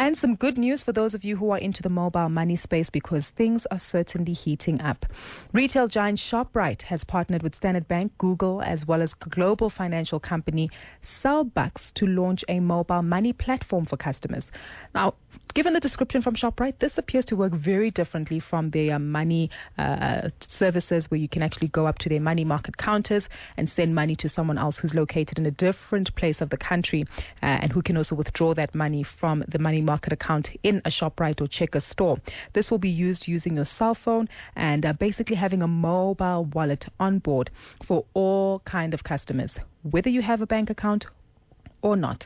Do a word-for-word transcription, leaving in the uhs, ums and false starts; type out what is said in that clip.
And some good news for those of you who are into the mobile money space, because things are certainly heating up. Retail giant ShopRite has partnered with Standard Bank, Google, as well as global financial company Cellbucks to launch a mobile money platform for customers. Now, given the description from ShopRite, this appears to work very differently from their money uh, services where you can actually go up to their money market counters and send money to someone else who's located in a different place of the country uh, and who can also withdraw that money from the money market account in a ShopRite or Checkers store. This will be used using your cell phone and uh, basically having a mobile wallet on board for all kind of customers, whether you have a bank account or not.